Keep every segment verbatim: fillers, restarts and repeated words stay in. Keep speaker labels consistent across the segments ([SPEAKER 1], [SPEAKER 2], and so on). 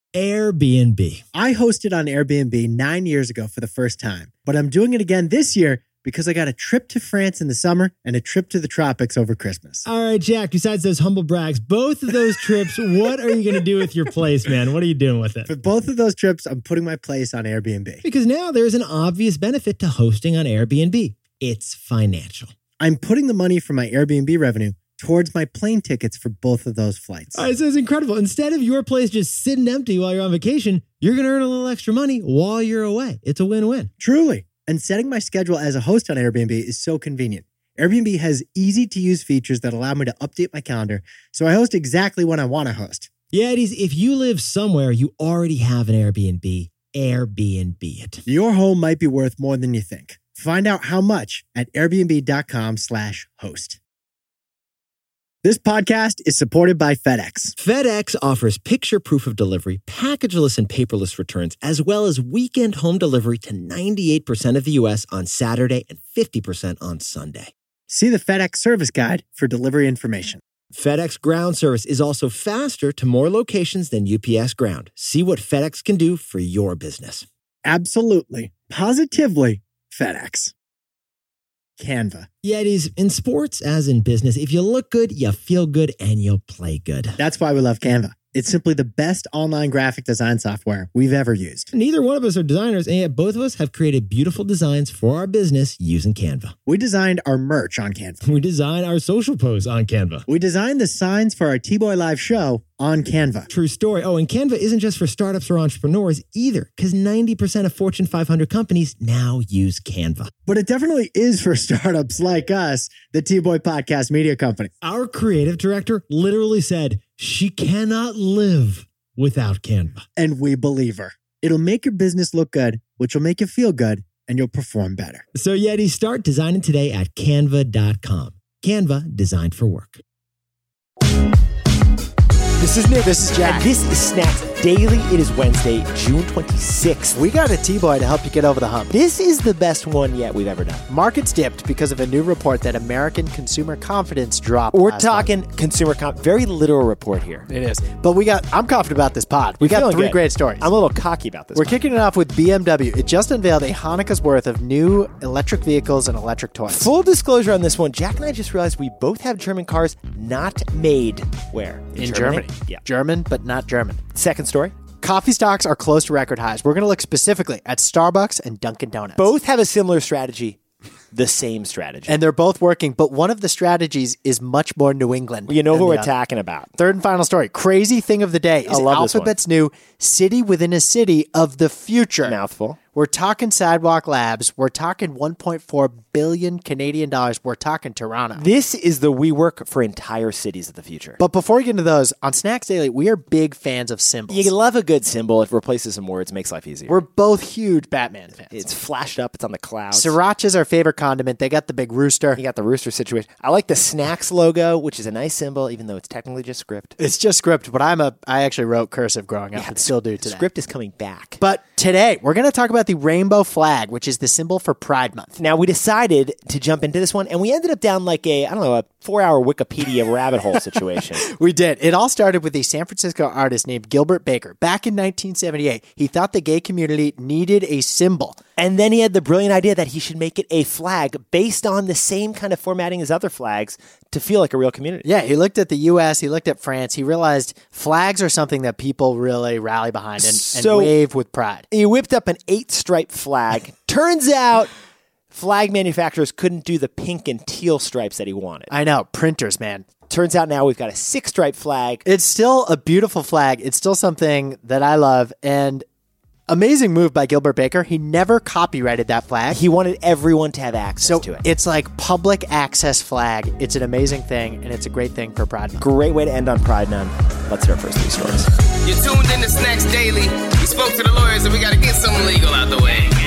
[SPEAKER 1] Airbnb.
[SPEAKER 2] I hosted on Airbnb nine years ago for the first time, but I'm doing it again this year because I got a trip to France in the summer and a trip to the tropics over Christmas.
[SPEAKER 1] All right, Jack, besides those humble brags, both of those trips, what are you going to do with your place, man? What are you doing with it?
[SPEAKER 2] For both of those trips, I'm putting my place on Airbnb.
[SPEAKER 1] Because now there's an obvious benefit to hosting on Airbnb. It's financial.
[SPEAKER 2] I'm putting the money from my Airbnb revenue towards my plane tickets for both of those flights.
[SPEAKER 1] All right, so it's incredible. Instead of your place just sitting empty while you're on vacation, you're going to earn a little extra money while you're away. It's a win-win.
[SPEAKER 2] Truly. And setting my schedule as a host on Airbnb is so convenient. Airbnb has easy-to-use features that allow me to update my calendar, so I host exactly when I want to host.
[SPEAKER 1] Yeah, it is. If you live somewhere, you already have an Airbnb. Airbnb it.
[SPEAKER 2] Your home might be worth more than you think. Find out how much at airbnb.com slash host. This podcast is supported by FedEx.
[SPEAKER 1] FedEx offers picture proof of delivery, packageless and paperless returns, as well as weekend home delivery to ninety-eight percent of the U S on Saturday and fifty percent on Sunday.
[SPEAKER 2] See the FedEx service guide for delivery information.
[SPEAKER 1] FedEx Ground service is also faster to more locations than U P S Ground. See what FedEx can do for your business.
[SPEAKER 2] Absolutely. Positively FedEx. Canva.
[SPEAKER 1] Yeah, it is. In sports as in business, if you look good, you feel good, and you'll play good.
[SPEAKER 2] That's why we love Canva. It's simply the best online graphic design software we've ever used.
[SPEAKER 1] Neither one of us are designers, and yet both of us have created beautiful designs for our business using Canva.
[SPEAKER 2] We designed our merch on Canva.
[SPEAKER 1] We designed our social posts on Canva.
[SPEAKER 2] We designed the signs for our T-Boy Live show on Canva.
[SPEAKER 1] True story. Oh, and Canva isn't just for startups or entrepreneurs either, because ninety percent of Fortune five hundred companies now use Canva.
[SPEAKER 2] But it definitely is for startups like us, the T-Boy Podcast Media Company.
[SPEAKER 1] Our creative director literally said she cannot live without Canva.
[SPEAKER 2] And we believe her. It'll make your business look good, which will make you feel good, and you'll perform better.
[SPEAKER 1] So Yeti, start designing today at canva dot com. Canva, designed for work.
[SPEAKER 3] This is Nick.
[SPEAKER 2] This is Jack.
[SPEAKER 3] And this is Snacks Daily. It is Wednesday, June twenty-sixth.
[SPEAKER 2] We got a T-Boy to help you get over the hump.
[SPEAKER 3] This is the best one yet we've ever done.
[SPEAKER 2] Markets dipped because of a new report that American consumer confidence dropped.
[SPEAKER 3] We're
[SPEAKER 2] last
[SPEAKER 3] talking
[SPEAKER 2] month.
[SPEAKER 3] consumer comp. Very literal report here.
[SPEAKER 2] It is. But we got, I'm confident about this pod. We
[SPEAKER 3] You're
[SPEAKER 2] got three
[SPEAKER 3] good.
[SPEAKER 2] great stories.
[SPEAKER 3] I'm a little cocky about this.
[SPEAKER 2] We're
[SPEAKER 3] pod.
[SPEAKER 2] kicking it off with B M W. It just unveiled a Hanukkah's worth of new electric vehicles and electric toys.
[SPEAKER 3] Full disclosure on this one, Jack and I just realized we both have German cars not made where?
[SPEAKER 2] In Germany.
[SPEAKER 3] Yeah.
[SPEAKER 2] German, but not German.
[SPEAKER 3] Second story.
[SPEAKER 2] Coffee stocks are close to record highs. We're going to look specifically at Starbucks and Dunkin' Donuts.
[SPEAKER 3] Both have a similar strategy, the same strategy.
[SPEAKER 2] And they're both working, but one of the strategies is much more New England.
[SPEAKER 3] You know
[SPEAKER 2] than
[SPEAKER 3] who
[SPEAKER 2] the
[SPEAKER 3] we're
[SPEAKER 2] other.
[SPEAKER 3] talking about.
[SPEAKER 2] Third and final story. Crazy thing of the day is
[SPEAKER 3] I love this one.
[SPEAKER 2] Alphabet's new city within a city of the future.
[SPEAKER 3] Mouthful.
[SPEAKER 2] We're talking Sidewalk Labs. We're talking one point four billion Canadian dollars. We're talking Toronto.
[SPEAKER 3] This is the WeWork for entire cities of the future.
[SPEAKER 2] But before we get into those, on Snacks Daily, we are big fans of symbols.
[SPEAKER 3] You love a good symbol. It replaces some words, makes life easier.
[SPEAKER 2] We're both huge Batman fans.
[SPEAKER 3] It's flashed up. It's on the clouds.
[SPEAKER 2] Sriracha's our favorite condiment. They got the big rooster.
[SPEAKER 3] You got the rooster situation. I like the Snacks logo, which is a nice symbol, even though it's technically just script.
[SPEAKER 2] It's just script, but I'm a. I actually wrote cursive growing up and still do today.
[SPEAKER 3] Script is coming back.
[SPEAKER 2] But today, we're going to talk about the rainbow flag, which is the symbol for Pride Month.
[SPEAKER 3] Now, we decided to jump into this one, and we ended up down like a, I don't know, a four-hour Wikipedia rabbit hole situation.
[SPEAKER 2] We did. It all started with a San Francisco artist named Gilbert Baker. Back in nineteen seventy-eight, he thought the gay community needed a symbol.
[SPEAKER 3] And then he had the brilliant idea that he should make it a flag based on the same kind of formatting as other flags to feel like a real community.
[SPEAKER 2] Yeah, he looked at the U S, he looked at France, he realized flags are something that people really rally behind and,
[SPEAKER 3] So-
[SPEAKER 2] and wave with pride.
[SPEAKER 3] He whipped up an eight-stripe flag. Turns out flag manufacturers couldn't do the pink and teal stripes that he wanted.
[SPEAKER 2] I know, printers, man.
[SPEAKER 3] Turns out now we've got a six-stripe flag.
[SPEAKER 2] It's still a beautiful flag. It's still something that I love. And amazing move by Gilbert Baker. He never copyrighted that flag.
[SPEAKER 3] He wanted everyone to have access
[SPEAKER 2] So
[SPEAKER 3] to it.
[SPEAKER 2] it's like public access flag. It's an amazing thing, and it's a great thing for Pride Month.
[SPEAKER 3] Great way to end on Pride Month. Let's hear our first three stories.
[SPEAKER 4] You're tuned in to Snacks Daily. We spoke to the lawyers and we got to get something legal out the way. The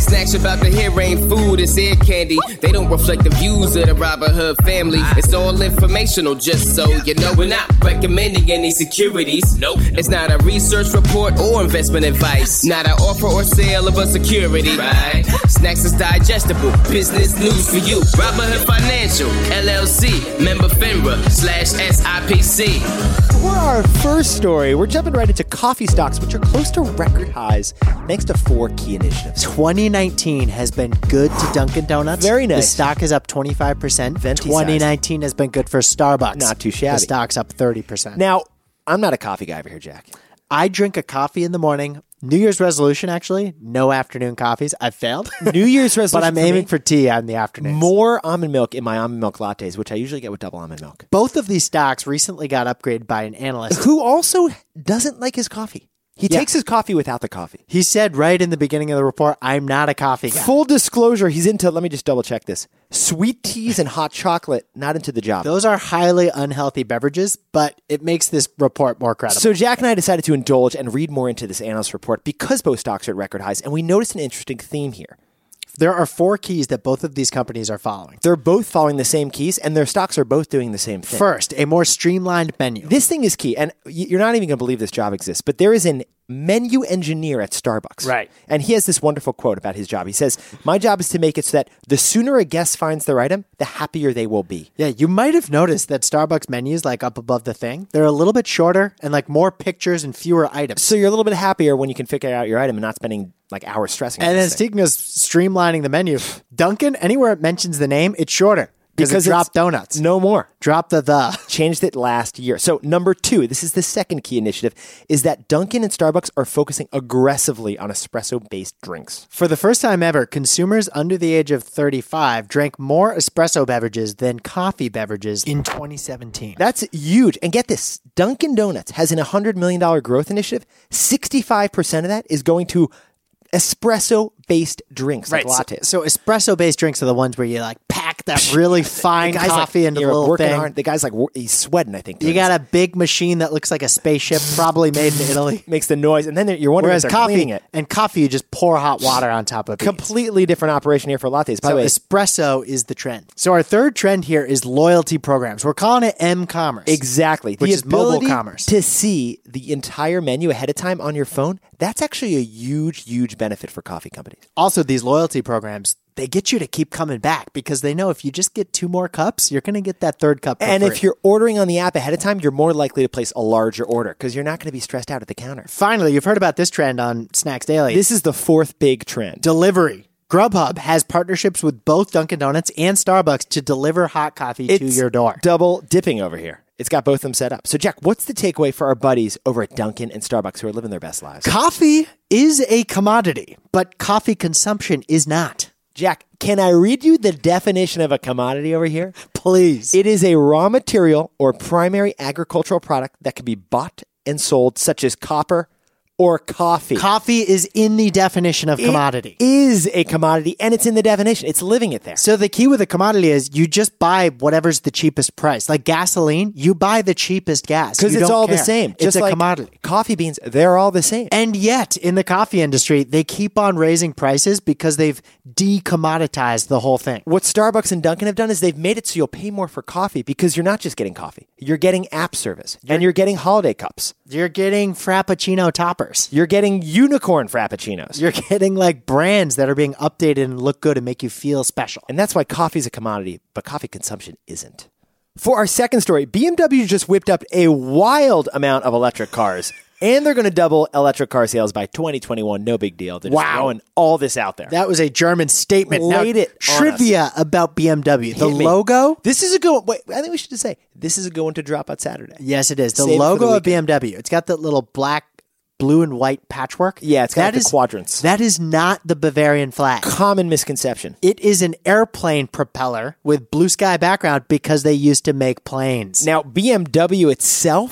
[SPEAKER 4] snacks you're about to hear ain't food, it's ear candy. They don't reflect the views of the Robin Hood family. It's all informational, just so you know. We're not recommending any securities. Nope. It's not a research report or investment advice. Not an offer or sale of a security. Right. Snacks is digestible. Business news for you. Robin Hood Financial, L L C, member FINRA, slash S I P C.
[SPEAKER 3] For our first story, we're jumping right into coffee stocks, which are close to record highs thanks to four key initiatives.
[SPEAKER 2] twenty nineteen has been good to Dunkin' Donuts.
[SPEAKER 3] Very nice.
[SPEAKER 2] The stock is up twenty-five percent.
[SPEAKER 3] Venti
[SPEAKER 2] twenty
[SPEAKER 3] size.
[SPEAKER 2] nineteen has been good for Starbucks.
[SPEAKER 3] Not too shabby.
[SPEAKER 2] The stock's up thirty percent.
[SPEAKER 3] Now, I'm not a coffee guy over here, Jack.
[SPEAKER 2] I drink a coffee in the morning. New Year's resolution, actually, no afternoon coffees. I've failed.
[SPEAKER 3] New Year's resolution
[SPEAKER 2] But I'm
[SPEAKER 3] for
[SPEAKER 2] aiming
[SPEAKER 3] me,
[SPEAKER 2] for tea in the afternoon.
[SPEAKER 3] more almond milk in my almond milk lattes, which I usually get with double almond milk.
[SPEAKER 2] Both of these stocks recently got upgraded by an analyst.
[SPEAKER 3] Who also doesn't like his coffee. He
[SPEAKER 2] Yeah.
[SPEAKER 3] takes his coffee without the coffee.
[SPEAKER 2] He said right in the beginning of the report, I'm not a coffee guy.
[SPEAKER 3] Full disclosure, he's into, let me just double check this, sweet teas and hot chocolate, not into the job.
[SPEAKER 2] Those are highly unhealthy beverages, but it makes this report more credible.
[SPEAKER 3] So Jack and I decided to indulge and read more into this analyst report because both stocks are at record highs, and we noticed an interesting theme here.
[SPEAKER 2] There are four keys that both of these companies are following.
[SPEAKER 3] They're both following the same keys, and their stocks are both doing the same thing.
[SPEAKER 2] First, a more streamlined menu.
[SPEAKER 3] This thing is key, and y- you're not even going to believe this job exists, but there is an menu engineer at Starbucks.
[SPEAKER 2] Right.
[SPEAKER 3] And he has this wonderful quote about his job. He says, my job is to make it so that the sooner a guest finds their item, the happier they will be.
[SPEAKER 2] Yeah, you might have noticed that Starbucks menus, like up above the thing, they're a little bit shorter and like more pictures and fewer items.
[SPEAKER 3] So you're a little bit happier when you can figure out your item and not spending like hours stressing.
[SPEAKER 2] And
[SPEAKER 3] about
[SPEAKER 2] then
[SPEAKER 3] this thing.
[SPEAKER 2] speaking of streamlining the menu, Dunkin', anywhere it mentions the name, it's shorter. Because it
[SPEAKER 3] it's
[SPEAKER 2] dropped donuts.
[SPEAKER 3] No more.
[SPEAKER 2] Drop the the.
[SPEAKER 3] Changed it last year. So number two, this is the second key initiative, is that Dunkin' and Starbucks are focusing aggressively on espresso-based drinks.
[SPEAKER 2] For the first time ever, consumers under the age of thirty-five drank more espresso beverages than coffee beverages in twenty seventeen.
[SPEAKER 3] That's huge. And get this, Dunkin' Donuts has an one hundred million dollars growth initiative. sixty-five percent of that is going to espresso-based drinks, like lattes.
[SPEAKER 2] So, so espresso-based drinks are the ones where you like pack that really fine
[SPEAKER 3] The guy's
[SPEAKER 2] coffee
[SPEAKER 3] like,
[SPEAKER 2] into
[SPEAKER 3] you're
[SPEAKER 2] a little
[SPEAKER 3] working
[SPEAKER 2] thing.
[SPEAKER 3] hard. The guy's like, wor- he's sweating, I think.
[SPEAKER 2] You got a big machine that looks like a spaceship, probably made in Italy.
[SPEAKER 3] makes the noise, and then you're wondering
[SPEAKER 2] Whereas
[SPEAKER 3] if they're cleaning
[SPEAKER 2] coffee
[SPEAKER 3] it.
[SPEAKER 2] and coffee, you just pour hot water on top of it.
[SPEAKER 3] Completely different operation here for lattes. By
[SPEAKER 2] So
[SPEAKER 3] the way,
[SPEAKER 2] espresso is the trend. So our third trend here is loyalty programs. We're calling it M-commerce.
[SPEAKER 3] exactly.
[SPEAKER 2] Which
[SPEAKER 3] the
[SPEAKER 2] is mobile
[SPEAKER 3] ability
[SPEAKER 2] commerce.
[SPEAKER 3] to see the entire menu ahead of time on your phone, that's actually a huge, huge benefit for coffee companies.
[SPEAKER 2] Also, these loyalty programs, they get you to keep coming back because they know if you just get two more cups, you're going to get that third cup for
[SPEAKER 3] And
[SPEAKER 2] free.
[SPEAKER 3] if you're ordering on the app ahead of time, you're more likely to place a larger order because you're not going to be stressed out at the counter.
[SPEAKER 2] Finally, you've heard about this trend on Snacks Daily.
[SPEAKER 3] This is the fourth big trend.
[SPEAKER 2] Delivery. Grubhub has partnerships with both Dunkin' Donuts and Starbucks to deliver hot coffee to
[SPEAKER 3] It's
[SPEAKER 2] your door.
[SPEAKER 3] double dipping over here. It's got both of them set up. So, Jack, what's the takeaway for our buddies over at Dunkin' and Starbucks who are living their best lives?
[SPEAKER 2] Coffee is a commodity, but coffee consumption is not.
[SPEAKER 3] Jack, can I read you the definition of a commodity over here?
[SPEAKER 2] Please.
[SPEAKER 3] It is a raw material or primary agricultural product that can be bought and sold, such as copper or coffee.
[SPEAKER 2] Coffee is in the definition of commodity.
[SPEAKER 3] It is a commodity, and it's in the definition. It's living it there.
[SPEAKER 2] So the key with a commodity is you just buy whatever's the cheapest price. Like gasoline, you buy the cheapest gas.
[SPEAKER 3] Because
[SPEAKER 2] You
[SPEAKER 3] it's
[SPEAKER 2] don't
[SPEAKER 3] all the
[SPEAKER 2] care.
[SPEAKER 3] same.
[SPEAKER 2] It's
[SPEAKER 3] Just
[SPEAKER 2] a
[SPEAKER 3] like
[SPEAKER 2] commodity.
[SPEAKER 3] coffee beans, they're all the same.
[SPEAKER 2] And yet, in the coffee industry, they keep on raising prices because they've decommoditized the whole thing.
[SPEAKER 3] What Starbucks and Dunkin' have done is they've made it so you'll pay more for coffee because you're not just getting coffee. You're getting app service, and you're getting holiday cups.
[SPEAKER 2] You're getting Frappuccino toppers.
[SPEAKER 3] You're getting unicorn frappuccinos.
[SPEAKER 2] You're getting like brands that are being updated and look good and make you feel special.
[SPEAKER 3] And that's why coffee's a commodity, but coffee consumption isn't. For our second story, B M W just whipped up a wild amount of electric cars, and they're going to double electric car sales by twenty twenty-one. No big deal. They're just
[SPEAKER 2] Wow.
[SPEAKER 3] throwing all this out there.
[SPEAKER 2] That was a German statement.
[SPEAKER 3] Laid
[SPEAKER 2] now,
[SPEAKER 3] it on
[SPEAKER 2] trivia about B M W. The
[SPEAKER 3] Hit me.
[SPEAKER 2] logo.
[SPEAKER 3] This is a good one. Wait, I think we should just say, this is a good one to drop out Saturday.
[SPEAKER 2] Yes, it is. The
[SPEAKER 3] Save it for
[SPEAKER 2] logo
[SPEAKER 3] the
[SPEAKER 2] of B M W. It's got that little black, blue, and white patchwork.
[SPEAKER 3] Yeah, it's got
[SPEAKER 2] That
[SPEAKER 3] the
[SPEAKER 2] is-
[SPEAKER 3] quadrants.
[SPEAKER 2] That is not the Bavarian flag.
[SPEAKER 3] Common misconception.
[SPEAKER 2] It is an airplane propeller with blue sky background because they used to make planes.
[SPEAKER 3] Now, B M W itself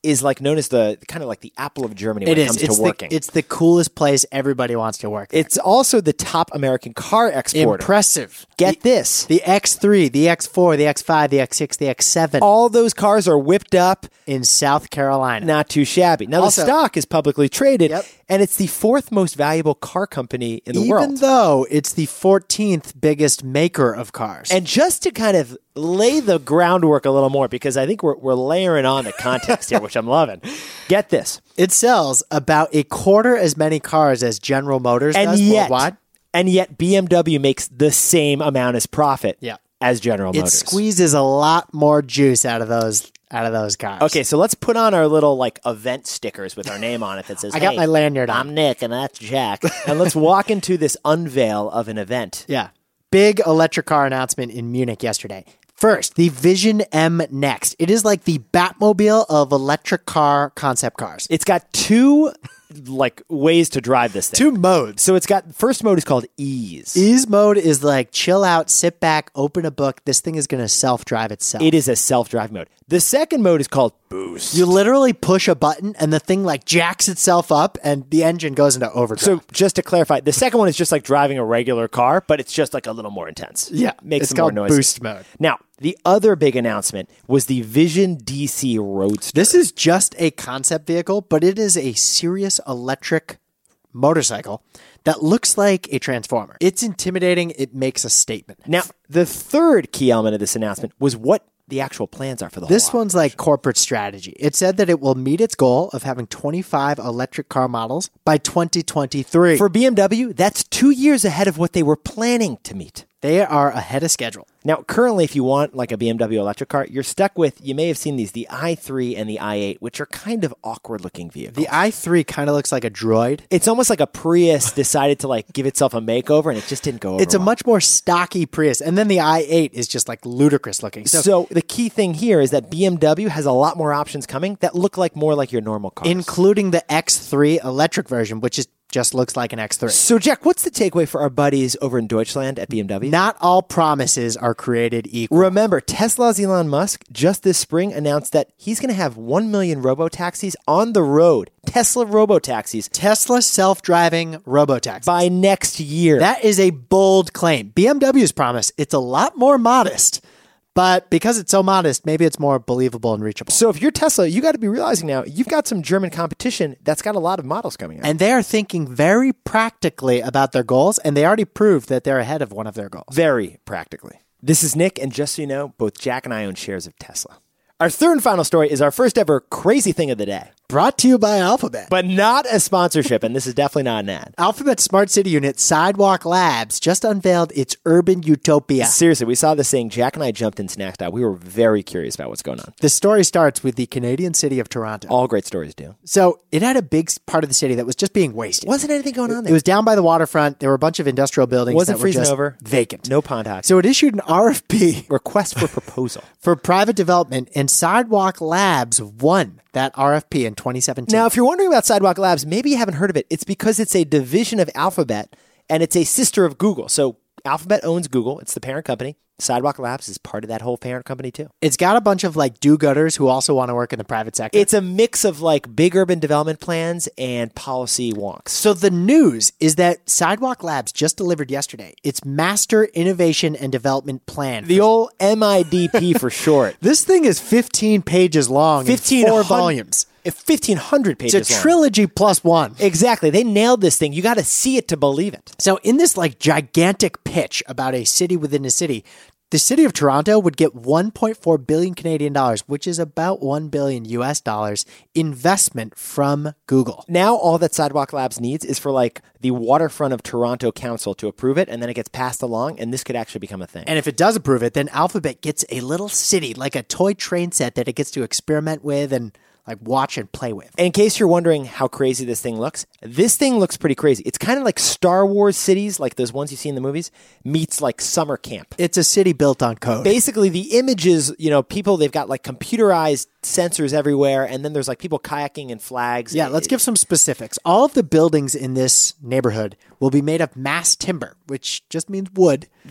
[SPEAKER 3] is like known as the kind of like the Apple of Germany when
[SPEAKER 2] It
[SPEAKER 3] it,
[SPEAKER 2] is.
[SPEAKER 3] comes
[SPEAKER 2] It's
[SPEAKER 3] to
[SPEAKER 2] the,
[SPEAKER 3] working.
[SPEAKER 2] it's the coolest place everybody wants to work. there.
[SPEAKER 3] It's also the top American car exporter.
[SPEAKER 2] Impressive.
[SPEAKER 3] Get
[SPEAKER 2] the,
[SPEAKER 3] this.
[SPEAKER 2] The X three, the X four, the X five, the X six, the X seven
[SPEAKER 3] All those cars are whipped up,
[SPEAKER 2] in South Carolina.
[SPEAKER 3] not too shabby. Now,
[SPEAKER 2] Also-
[SPEAKER 3] the stock is publicly traded,
[SPEAKER 2] Yep.
[SPEAKER 3] and it's the fourth most valuable car company in the
[SPEAKER 2] Even
[SPEAKER 3] world.
[SPEAKER 2] though it's the fourteenth biggest maker of cars.
[SPEAKER 3] And just to kind of lay the groundwork a little more, because I think we're, we're layering on the context here, which I'm loving. Get this.
[SPEAKER 2] it sells about a quarter as many cars as General Motors
[SPEAKER 3] And
[SPEAKER 2] does
[SPEAKER 3] yet,
[SPEAKER 2] worldwide.
[SPEAKER 3] and yet B M W makes the same amount as profit
[SPEAKER 2] Yeah.
[SPEAKER 3] as General
[SPEAKER 2] It
[SPEAKER 3] Motors.
[SPEAKER 2] squeezes a lot more juice out of those out of those cars.
[SPEAKER 3] Okay, so let's put on our little like event stickers with our name on it that says,
[SPEAKER 2] I got
[SPEAKER 3] "Hey,
[SPEAKER 2] my lanyard on."
[SPEAKER 3] I'm Nick and that's Jack." And let's walk into this unveil of an event.
[SPEAKER 2] Yeah. Big electric car announcement in Munich yesterday. First, the Vision M Next. It is like the Batmobile of electric car concept cars.
[SPEAKER 3] It's got two like ways to drive this thing.
[SPEAKER 2] Two modes.
[SPEAKER 3] So it's got first mode is called ease.
[SPEAKER 2] Ease mode is like chill out, sit back, open a book. This thing is going to self-drive itself.
[SPEAKER 3] It is a self-drive mode. The second mode is called boost.
[SPEAKER 2] You literally push a button and the thing like jacks itself up and the engine goes into overdrive.
[SPEAKER 3] So just to clarify, the second one is just like driving a regular car, but it's just like a little more intense.
[SPEAKER 2] yeah,
[SPEAKER 3] Makes
[SPEAKER 2] it's
[SPEAKER 3] some more
[SPEAKER 2] called
[SPEAKER 3] noise.
[SPEAKER 2] boost mode.
[SPEAKER 3] Now, the other big announcement was the Vision D C Roadster.
[SPEAKER 2] This is just a concept vehicle, but it is a serious electric motorcycle that looks like a transformer. It's intimidating. It makes a statement.
[SPEAKER 3] Now, the third key element of this announcement was what the actual plans are for the
[SPEAKER 2] This
[SPEAKER 3] whole
[SPEAKER 2] one's like corporate strategy. It said that it will meet its goal of having twenty-five electric car models by twenty twenty-three.
[SPEAKER 3] For B M W, that's two years ahead of what they were planning to meet.
[SPEAKER 2] They are ahead of schedule.
[SPEAKER 3] Now, currently, if you want like a B M W electric car, you're stuck with, you may have seen these, the i three and the i eight, which are kind of awkward looking vehicles.
[SPEAKER 2] The i three kind of looks like a droid.
[SPEAKER 3] It's almost like a Prius decided to like give itself a makeover and it just didn't go over
[SPEAKER 2] It's a
[SPEAKER 3] well.
[SPEAKER 2] much more stocky Prius. And then the i eight is just like ludicrous looking. So,
[SPEAKER 3] So the key thing here is that B M W has a lot more options coming that look like more like your normal cars.
[SPEAKER 2] including the X three electric version, which is just looks like an X three.
[SPEAKER 3] So Jack, what's the takeaway for our buddies over in Deutschland at B M W?
[SPEAKER 2] Not all promises are created equal.
[SPEAKER 3] Remember, Tesla's Elon Musk just this spring announced that he's going to have one million robo-taxis on the road. Tesla robo-taxis
[SPEAKER 2] Tesla self-driving robotaxi.
[SPEAKER 3] by next year.
[SPEAKER 2] That is a bold claim. B M W's promise, it's a lot more modest. But because it's so modest, maybe it's more believable and reachable.
[SPEAKER 3] So if you're Tesla, you got to be realizing now you've got some German competition that's got a lot of models coming out.
[SPEAKER 2] And they are thinking very practically about their goals, and they already proved that they're ahead of one of their goals.
[SPEAKER 3] Very practically. This is Nick, and just so you know, both Jack and I own shares of Tesla. Our third and final story is our first ever crazy thing of the day,
[SPEAKER 2] Brought to you by Alphabet.
[SPEAKER 3] but not a sponsorship, and this is definitely not an ad.
[SPEAKER 2] Alphabet Smart City Unit Sidewalk Labs just unveiled its urban utopia.
[SPEAKER 3] Seriously, we saw this thing. Jack and I jumped in Snack Style. We were very curious about what's going on.
[SPEAKER 2] The story starts with the Canadian city of Toronto.
[SPEAKER 3] All great stories do.
[SPEAKER 2] So it had a big s- part of the city that was just being wasted.
[SPEAKER 3] Wasn't anything going on
[SPEAKER 2] It
[SPEAKER 3] there?
[SPEAKER 2] was down by the waterfront. There were a bunch of industrial buildings
[SPEAKER 3] Wasn't
[SPEAKER 2] that were
[SPEAKER 3] freezing
[SPEAKER 2] just
[SPEAKER 3] over.
[SPEAKER 2] vacant.
[SPEAKER 3] No pond hockey.
[SPEAKER 2] So it issued an R F P
[SPEAKER 3] Request for proposal.
[SPEAKER 2] for private development, and Sidewalk Labs won that R F P in twenty seventeen.
[SPEAKER 3] Now, if you're wondering about Sidewalk Labs, maybe you haven't heard of it. It's because it's a division of Alphabet, and it's a sister of Google. So Alphabet owns Google. It's the parent company. Sidewalk Labs is part of that whole parent company, too.
[SPEAKER 2] It's got a bunch of like do-gooders who also want to work in the private sector.
[SPEAKER 3] It's a mix of like big urban development plans and policy wonks.
[SPEAKER 2] So the news is that Sidewalk Labs just delivered yesterday its Master Innovation and Development Plan.
[SPEAKER 3] The old M I D P for short.
[SPEAKER 2] This thing is fifteen pages long,
[SPEAKER 3] fifteen
[SPEAKER 2] in four
[SPEAKER 3] hun-
[SPEAKER 2] volumes.
[SPEAKER 3] fifteen hundred pages
[SPEAKER 2] It's a
[SPEAKER 3] long.
[SPEAKER 2] trilogy plus one.
[SPEAKER 3] Exactly. They nailed this thing. You got to see it to believe it.
[SPEAKER 2] So in this like gigantic pitch about a city within a city, the city of Toronto would get one point four billion Canadian dollars, which is about one billion U S dollars investment from Google.
[SPEAKER 3] Now all that Sidewalk Labs needs is for like the waterfront of Toronto Council to approve it, and then it gets passed along, and this could actually become a thing.
[SPEAKER 2] And if it does approve it, then Alphabet gets a little city, like a toy train set that it gets to experiment with and like watch and play with.
[SPEAKER 3] In case you're wondering how crazy this thing looks, this thing looks pretty crazy. It's kind of like Star Wars cities, like those ones you see in the movies, meets like summer camp.
[SPEAKER 2] It's a city built on code.
[SPEAKER 3] Basically, the images, you know, people, they've got like computerized sensors everywhere, and then there's like people kayaking and flags.
[SPEAKER 2] Yeah, let's give some specifics. All of the buildings in this neighborhood will be made of mass timber, which just means wood.
[SPEAKER 3] Yep.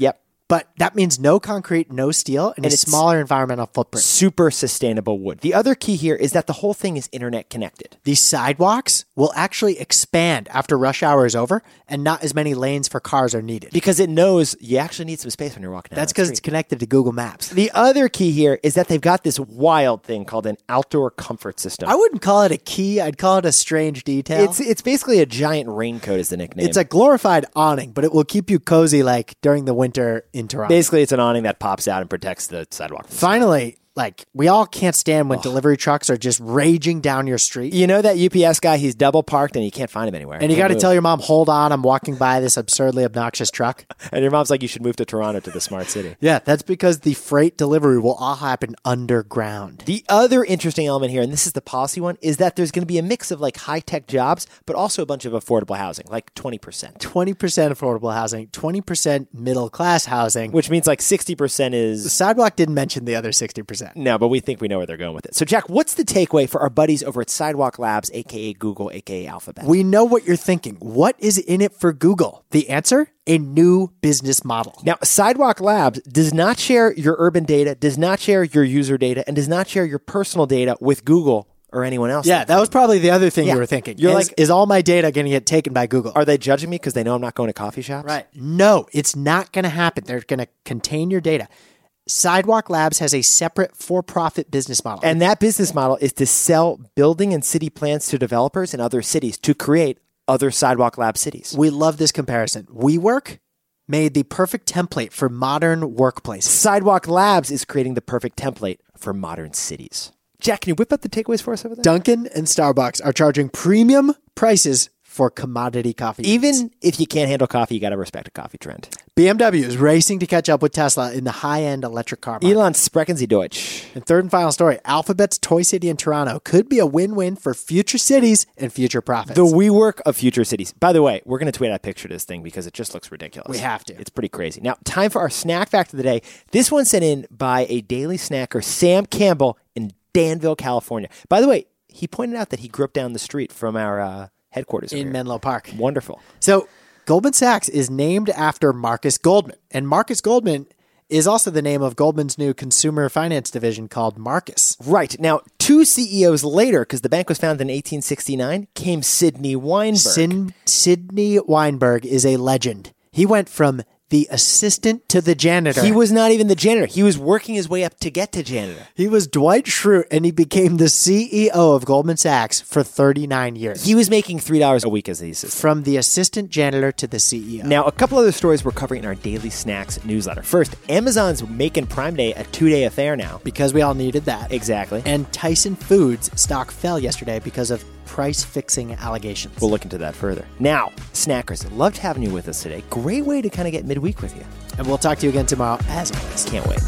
[SPEAKER 2] But that means no concrete, no steel, and,
[SPEAKER 3] And
[SPEAKER 2] a
[SPEAKER 3] it's
[SPEAKER 2] smaller environmental footprint.
[SPEAKER 3] Super sustainable wood. The other key here is that the whole thing is internet connected.
[SPEAKER 2] These sidewalks will actually expand after rush hour is over, and not as many lanes for cars are needed.
[SPEAKER 3] Because it knows you actually need some space when you're walking down
[SPEAKER 2] That's
[SPEAKER 3] the
[SPEAKER 2] because
[SPEAKER 3] street.
[SPEAKER 2] it's connected to Google Maps.
[SPEAKER 3] The other key here is that they've got this wild thing called an outdoor comfort system.
[SPEAKER 2] I wouldn't call it a key. I'd call it a strange detail.
[SPEAKER 3] It's it's basically a giant raincoat is the nickname.
[SPEAKER 2] It's a glorified awning, but it will keep you cozy like during the winter in Toronto.
[SPEAKER 3] Basically, it's an awning that pops out and protects the sidewalk.
[SPEAKER 2] Finally, like, we all can't stand when delivery trucks are just raging down your street.
[SPEAKER 3] You know that U P S guy, he's double parked and you can't find him anywhere.
[SPEAKER 2] And you got
[SPEAKER 3] Can't
[SPEAKER 2] to
[SPEAKER 3] move.
[SPEAKER 2] tell your mom, hold on, I'm walking by this absurdly obnoxious truck.
[SPEAKER 3] And your mom's like, you should move to Toronto to the smart city.
[SPEAKER 2] Yeah, that's because the freight delivery will all happen underground.
[SPEAKER 3] The other interesting element here, and this is the policy one, is that there's going to be a mix of like high-tech jobs, but also a bunch of affordable housing, like twenty percent.
[SPEAKER 2] twenty percent affordable housing, twenty percent middle class housing.
[SPEAKER 3] Which means like sixty percent
[SPEAKER 2] The
[SPEAKER 3] is...
[SPEAKER 2] Sidewalk didn't mention the other sixty percent.
[SPEAKER 3] No, but we think we know where they're going with it. So, Jack, what's the takeaway for our buddies over at Sidewalk Labs, a k a. Google, a k a. Alphabet?
[SPEAKER 2] We know what you're thinking. What is in it for Google? The answer? A new business model.
[SPEAKER 3] Now, Sidewalk Labs does not share your urban data, does not share your user data, and does not share your personal data with Google or anyone else.
[SPEAKER 2] Yeah, that was probably the other thing
[SPEAKER 3] Yeah.
[SPEAKER 2] you were thinking.
[SPEAKER 3] You're
[SPEAKER 2] is,
[SPEAKER 3] like-
[SPEAKER 2] is all my data going to get taken by Google?
[SPEAKER 3] Are they judging me because they know I'm not going to coffee shops?
[SPEAKER 2] Right. No, it's not going to happen. They're going to contain your data. Sidewalk Labs has a separate for-profit business model.
[SPEAKER 3] And that business model is to sell building and city plans to developers in other cities to create other Sidewalk Lab cities.
[SPEAKER 2] we love this comparison. WeWork made the perfect template for modern workplaces.
[SPEAKER 3] Sidewalk Labs is creating the perfect template for modern cities. Jack, can you whip up the takeaways for us over there?
[SPEAKER 2] Dunkin' and Starbucks are charging premium prices for commodity coffee.
[SPEAKER 3] Even if you can't handle coffee, you got to respect a coffee trend.
[SPEAKER 2] B M W is racing to catch up with Tesla in the high-end electric car market.
[SPEAKER 3] Elon sprechen Sie Deutsch.
[SPEAKER 2] And third and final story, Alphabet's Toy City in Toronto could be a win-win for future cities and future profits.
[SPEAKER 3] The WeWork of future cities. By the way, we're going to tweet out a picture of this thing because it just looks ridiculous.
[SPEAKER 2] We have to.
[SPEAKER 3] It's pretty crazy. Now, time for our snack fact of the day. This one sent in by a daily snacker, Sam Campbell in Danville, California. By the way, he pointed out that he grew up down the street from our uh, headquarters over
[SPEAKER 2] in
[SPEAKER 3] here.
[SPEAKER 2] Menlo Park.
[SPEAKER 3] Wonderful.
[SPEAKER 2] So Goldman Sachs is named after Marcus Goldman. And Marcus Goldman is also the name of Goldman's new consumer finance division called Marcus.
[SPEAKER 3] Right. Now, two C E Os later, because the bank was founded in eighteen sixty-nine, came Sidney Weinberg.
[SPEAKER 2] Sin- Sidney Weinberg is a legend. He went from the assistant to the janitor.
[SPEAKER 3] He was not even the janitor. He was working his way up to get to janitor.
[SPEAKER 2] He was Dwight Schrute, and he became the C E O of Goldman Sachs for thirty-nine years.
[SPEAKER 3] He was making three dollars a week as the assistant.
[SPEAKER 2] From the assistant janitor to the C E O.
[SPEAKER 3] Now, a couple other stories we're covering in our Daily Snacks newsletter. First, Amazon's making Prime Day a two-day affair now.
[SPEAKER 2] Because we all needed that.
[SPEAKER 3] Exactly.
[SPEAKER 2] And Tyson Foods stock fell yesterday because of price-fixing allegations.
[SPEAKER 3] We'll look into that further. Now, snackers, loved having you with us today. Great way to kind of get midweek with you.
[SPEAKER 2] And we'll talk to you again tomorrow, as always.
[SPEAKER 3] Can't wait.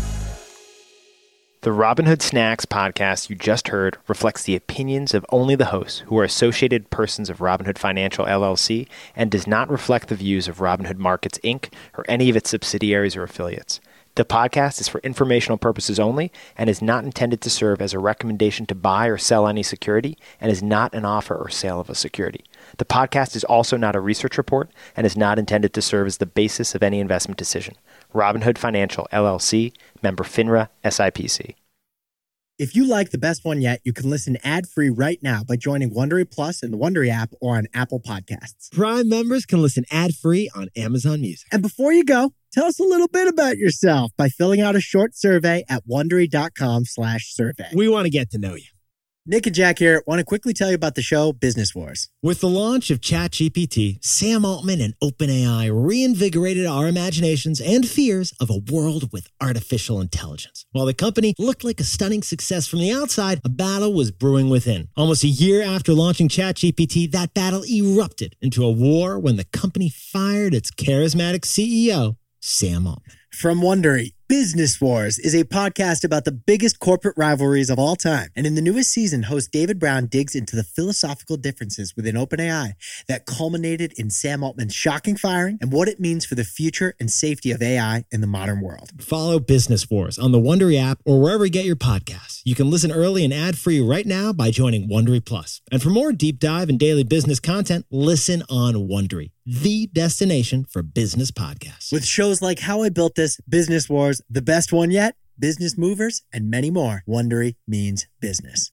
[SPEAKER 3] The Robinhood Snacks podcast you just heard reflects the opinions of only the hosts who are associated persons of Robinhood Financial, L L C, and does not reflect the views of Robinhood Markets, Incorporated, or any of its subsidiaries or affiliates. The podcast is for informational purposes only and is not intended to serve as a recommendation to buy or sell any security and is not an offer or sale of a security. The podcast is also not a research report and is not intended to serve as the basis of any investment decision. Robinhood Financial, L L C, member FINRA, S I P C.
[SPEAKER 5] If you like The Best One Yet, you can listen ad-free right now by joining Wondery Plus in the Wondery app or on Apple Podcasts.
[SPEAKER 1] Prime members can listen ad-free on Amazon Music.
[SPEAKER 5] And before you go, tell us a little bit about yourself by filling out a short survey at Wondery.com slash survey.
[SPEAKER 1] We want to get to know you.
[SPEAKER 5] Nick and Jack here want to quickly tell you about the show Business Wars.
[SPEAKER 1] With the launch of ChatGPT, Sam Altman and OpenAI reinvigorated our imaginations and fears of a world with artificial intelligence. While the company looked like a stunning success from the outside, a battle was brewing within. Almost a year after launching ChatGPT, that battle erupted into a war when the company fired its charismatic C E O, Sam Altman.
[SPEAKER 5] From Wondery, Business Wars is a podcast about the biggest corporate rivalries of all time. And in the newest season, host David Brown digs into the philosophical differences within OpenAI that culminated in Sam Altman's shocking firing and what it means for the future and safety of A I in the modern world.
[SPEAKER 1] Follow Business Wars on the Wondery app or wherever you get your podcasts. You can listen early and ad-free right now by joining Wondery Plus. And for more deep dive and daily business content, listen on Wondery, the destination for business podcasts.
[SPEAKER 5] With shows like How I Built This, Office, Business Wars, The Best One Yet, Business Movers, and many more. Wondery means business.